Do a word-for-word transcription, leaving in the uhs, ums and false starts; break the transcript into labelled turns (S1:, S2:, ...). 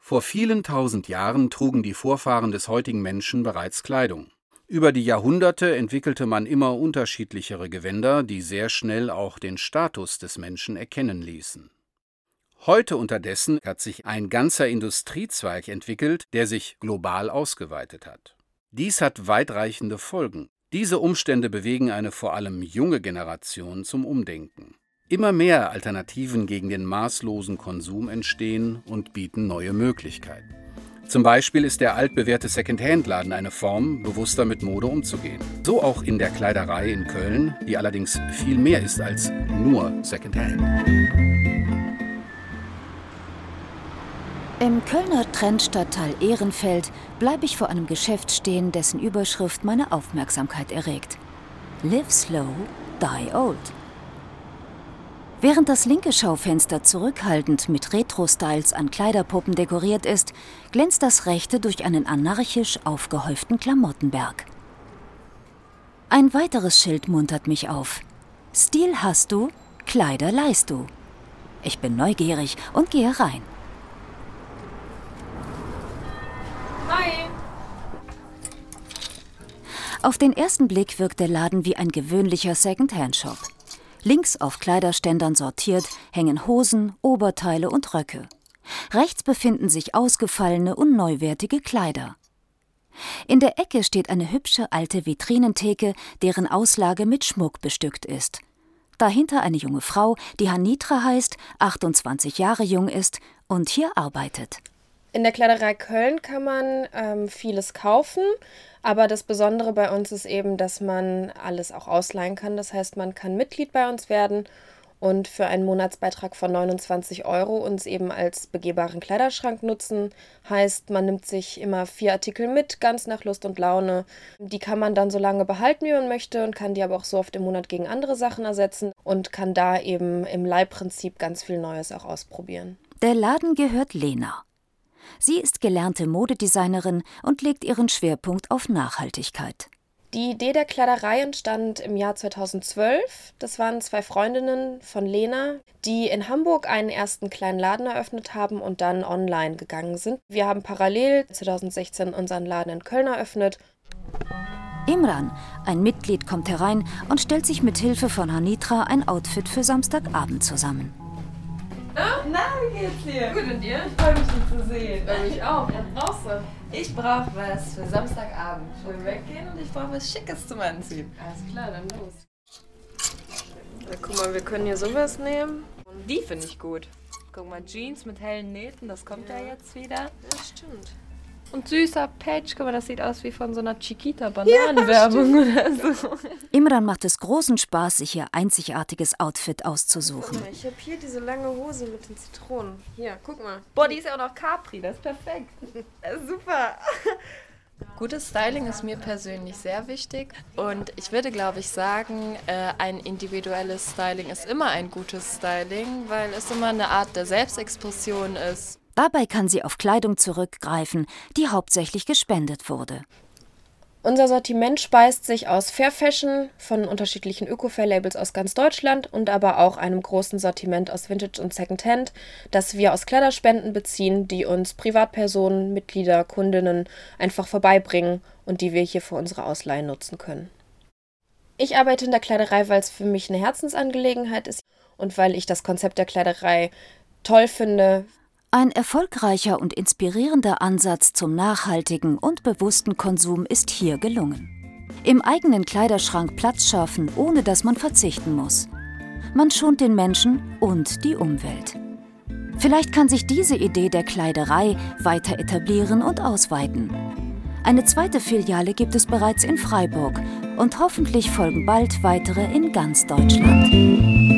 S1: Vor vielen tausend Jahren trugen die Vorfahren des heutigen Menschen bereits Kleidung. Über die Jahrhunderte entwickelte man immer unterschiedlichere Gewänder, die sehr schnell auch den Status des Menschen erkennen ließen. Heute unterdessen hat sich ein ganzer Industriezweig entwickelt, der sich global ausgeweitet hat. Dies hat weitreichende Folgen. Diese Umstände bewegen eine vor allem junge Generation zum Umdenken. Immer mehr Alternativen gegen den maßlosen Konsum entstehen und bieten neue Möglichkeiten. Zum Beispiel ist der altbewährte Secondhand-Laden eine Form, bewusster mit Mode umzugehen. So auch in der Kleiderei in Köln, die allerdings viel mehr ist als nur Secondhand.
S2: Im Kölner Trendstadtteil Ehrenfeld bleibe ich vor einem Geschäft stehen, dessen Überschrift meine Aufmerksamkeit erregt. Live slow, die old. Während das linke Schaufenster zurückhaltend mit Retro-Styles an Kleiderpuppen dekoriert ist, glänzt das rechte durch einen anarchisch aufgehäuften Klamottenberg. Ein weiteres Schild muntert mich auf. Stil hast du, Kleider leihst du. Ich bin neugierig und gehe rein.
S3: Hi!
S2: Auf den ersten Blick wirkt der Laden wie ein gewöhnlicher Second-Hand-Shop. Links auf Kleiderständern sortiert hängen Hosen, Oberteile und Röcke. Rechts befinden sich ausgefallene und neuwertige Kleider. In der Ecke steht eine hübsche alte Vitrinentheke, deren Auslage mit Schmuck bestückt ist. Dahinter eine junge Frau, die Hanitra heißt, achtundzwanzig Jahre jung ist und hier arbeitet.
S3: In der Kleiderei Köln kann man ähm, vieles kaufen, aber das Besondere bei uns ist eben, dass man alles auch ausleihen kann. Das heißt, man kann Mitglied bei uns werden und für einen Monatsbeitrag von neunundzwanzig Euro uns eben als begehbaren Kleiderschrank nutzen. Heißt, man nimmt sich immer vier Artikel mit, ganz nach Lust und Laune. Die kann man dann so lange behalten, wie man möchte und kann die aber auch so oft im Monat gegen andere Sachen ersetzen und kann da eben im Leihprinzip ganz viel Neues auch ausprobieren.
S2: Der Laden gehört Lena. Sie ist gelernte Modedesignerin und legt ihren Schwerpunkt auf Nachhaltigkeit.
S3: Die Idee der Kleiderei entstand im Jahr zweitausendzwölf. Das waren zwei Freundinnen von Lena, die in Hamburg einen ersten kleinen Laden eröffnet haben und dann online gegangen sind. Wir haben parallel zweitausendsechzehn unseren Laden in Köln eröffnet.
S2: Imran, ein Mitglied, kommt herein und stellt sich mit Hilfe von Hanitra ein Outfit für Samstagabend zusammen.
S4: Na, wie geht's dir?
S5: Gut, und dir?
S4: Ich freue mich, dich zu sehen.
S5: Ja, mich auch. Was brauchst du?
S4: Ich brauche was für Samstagabend. Ich will weggehen und ich brauche was Schickes zum Anziehen.
S5: Alles klar, dann los.
S3: Ja, guck mal, wir können hier sowas nehmen.
S4: Die finde ich gut. Guck mal, Jeans mit hellen Nähten, das kommt ja, ja jetzt wieder.
S3: Ja, stimmt.
S5: Und süßer Patch, guck mal, das sieht aus wie von so einer Chiquita-Bananenwerbung
S3: ja,
S5: oder so.
S2: Imran macht es großen Spaß, sich ihr einzigartiges Outfit auszusuchen.
S3: Guck mal, ich habe hier diese lange Hose mit den Zitronen. Hier, guck mal.
S4: Boah, die ist ja auch noch Capri, das ist perfekt. Das ist super.
S5: Gutes Styling ist mir persönlich sehr wichtig und ich würde, glaube ich, sagen, äh, ein individuelles Styling ist immer ein gutes Styling, weil es immer eine Art der Selbstexpression ist.
S2: Dabei kann sie auf Kleidung zurückgreifen, die hauptsächlich gespendet wurde.
S3: Unser Sortiment speist sich aus Fair Fashion von unterschiedlichen Öko-Fair-Labels aus ganz Deutschland und aber auch einem großen Sortiment aus Vintage und Secondhand, das wir aus Kleiderspenden beziehen, die uns Privatpersonen, Mitglieder, Kundinnen einfach vorbeibringen und die wir hier für unsere Ausleihen nutzen können. Ich arbeite in der Kleiderei, weil es für mich eine Herzensangelegenheit ist und weil ich das Konzept der Kleiderei toll finde.
S2: Ein erfolgreicher und inspirierender Ansatz zum nachhaltigen und bewussten Konsum ist hier gelungen. Im eigenen Kleiderschrank Platz schaffen, ohne dass man verzichten muss. Man schont den Menschen und die Umwelt. Vielleicht kann sich diese Idee der Kleiderei weiter etablieren und ausweiten. Eine zweite Filiale gibt es bereits in Freiburg und hoffentlich folgen bald weitere in ganz Deutschland.